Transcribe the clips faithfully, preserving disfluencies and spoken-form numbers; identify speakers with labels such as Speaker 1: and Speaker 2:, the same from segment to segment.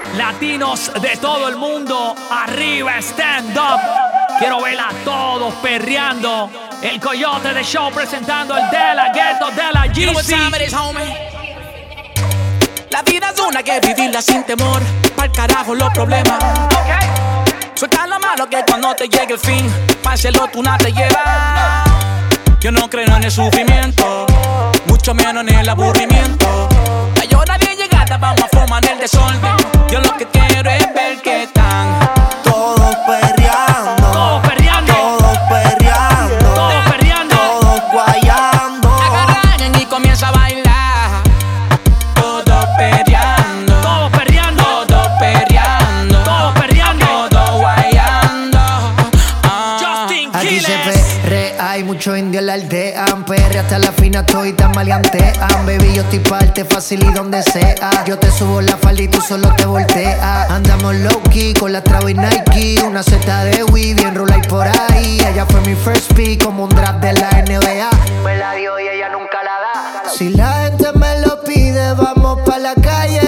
Speaker 1: Latinos de todo el mundo, arriba, stand up. Quiero ver a todos perreando. El Coyote de Show presentando el De La Ghetto de la G C.
Speaker 2: You know what time it is, homie? La vida es una que vivirla sin temor. Pa'l carajo los problemas. Okay. Suelta lo malo que cuando te llegue el fin, páselo tú no te llevas. Yo no creo en el sufrimiento, mucho menos en el aburrimiento. La hora de llegada vamos a formar el desorden. Yo lo que quiero es ver que están
Speaker 3: todos perreando,
Speaker 1: todos perreando,
Speaker 3: todos perreando,
Speaker 1: todos perreando,
Speaker 3: todos guayando.
Speaker 2: agarran y comienza a bailar. Todos perreando,
Speaker 1: todos perreando,
Speaker 2: todos perreando,
Speaker 1: todos perreando,
Speaker 2: todos guayando. Ah.
Speaker 1: Justin
Speaker 4: Aquí se
Speaker 1: Quiles.
Speaker 4: perrea, hay mucho indio en la aldea. Perre hasta la fina, estoy tan maleantean. Baby, yo estoy parte fácil y donde sea. Yo te subo la falda y tú solo te volteas. Andamos low-key con la Travis Nike. Una seta de Wii, bien roll por ahí. Ella fue mi first pick, como un draft de la N B A. Me la dio y ella nunca la da. Si la gente me lo pide, vamos pa' la calle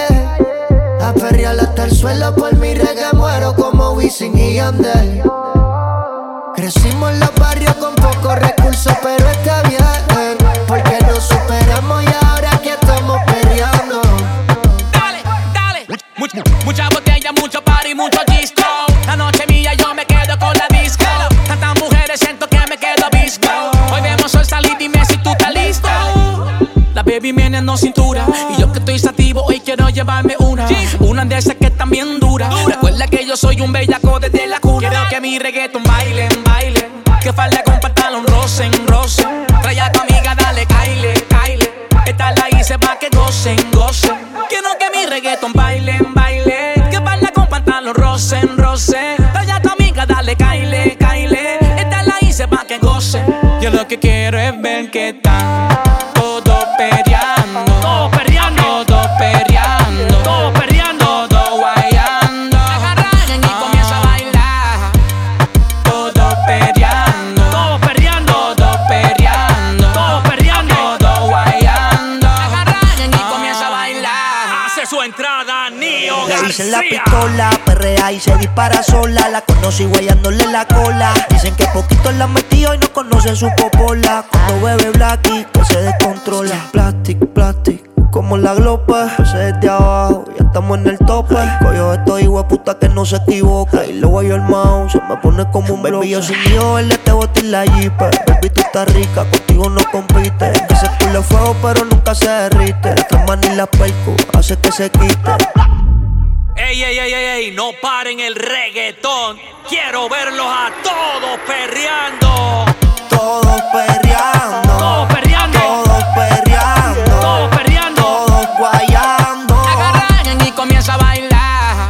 Speaker 4: a perrear hasta el suelo. Por mi reggae muero como Wisin y Yandel. Crecimos en los barrios con pocos recursos, pero está bien, porque nos superamos y ahora aquí estamos perreando.
Speaker 2: Dale, dale. Much, mucha botella, mucho party, mucho disco. La noche mía yo me quedo con la disco. Tantas mujeres siento que me quedo visco. Hoy vemos el salir, dime si tú estás listo. La baby meneando cintura y yo que estoy sativo hoy quiero llevarme una. Una de esas que están bien duras. Recuerda que yo soy un bellaco desde la cuna. Quiero que mi reggaeton bailen, bailen. Que falda con pantalón rocen, rocen. Trae a tu amiga, dale, caile, caile. Esta la hice pa' que gocen, gocen. Quiero que mi reggaeton bailen, bailen. Que falda con pantalón rocen, rocen. Trae a tu amiga, dale, caile, caile. Esta la hice pa' que gocen. Yo lo que quiero es ver que están todos perreando,
Speaker 1: todos perreando,
Speaker 2: todos perreando,
Speaker 1: todos perreando,
Speaker 2: todos guayando. Agarran y comienza a bailar. Todos perreando,
Speaker 1: todos perreando,
Speaker 2: todos perreando,
Speaker 1: todos perreando.
Speaker 2: todos guayando. Agarran y comienza a bailar.
Speaker 1: Hace su entrada Nio
Speaker 3: Le dicen la
Speaker 1: García.
Speaker 3: pistola, perrea y se dispara sola. La conocí guayándole la cola. Dicen que poquito la metió y no conocen su popola. Cuando bebe Blacky, que se descontrola. Plastic, plastic, como la glopa. Ese desde abajo, ya estamos en el tope. Coyo estoy hueputa que no se equivoca. Y luego yo el mouse, se me pone como un baby. Yo sin yo, él te boté en la jeep. Baby, tú estás rica, contigo no compite. Que se culo fuego, pero nunca se derrite. La trama ni la perco, hace que se quite.
Speaker 1: Ey, ey, ey, ey, ey, no paren el reggaetón. Quiero verlos a todos perreando.
Speaker 3: Todos perreando,
Speaker 1: Todos perreando,
Speaker 3: todos perreando,
Speaker 1: todos perreando,
Speaker 3: todos guayando.
Speaker 2: Agarran y comienza a bailar.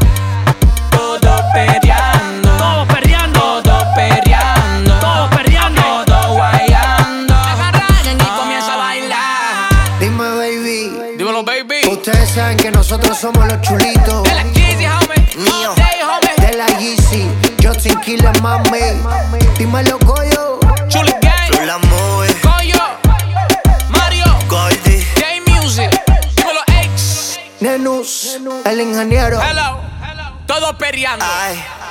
Speaker 2: Todos perreando,
Speaker 1: todos perreando,
Speaker 2: todos perreando,
Speaker 1: todos perreando.
Speaker 2: todos guayando. Agarran y comienza a bailar.
Speaker 4: Dime, baby,
Speaker 2: Dímelo, baby.
Speaker 4: ustedes saben que nosotros somos los chulitos
Speaker 2: De la Kizzy, homie.
Speaker 3: Mío.
Speaker 2: All day, homie.
Speaker 4: de la G C. Justin Quiles, mami. Dímelo, Coyo.
Speaker 2: Chuli Gang.
Speaker 3: La mueve,
Speaker 2: Coyo. Mario.
Speaker 3: Goldie.
Speaker 2: J-Music. Dímelo, X.
Speaker 4: Nenus, el ingeniero.
Speaker 2: Hello. Todos perreando.
Speaker 3: Ay.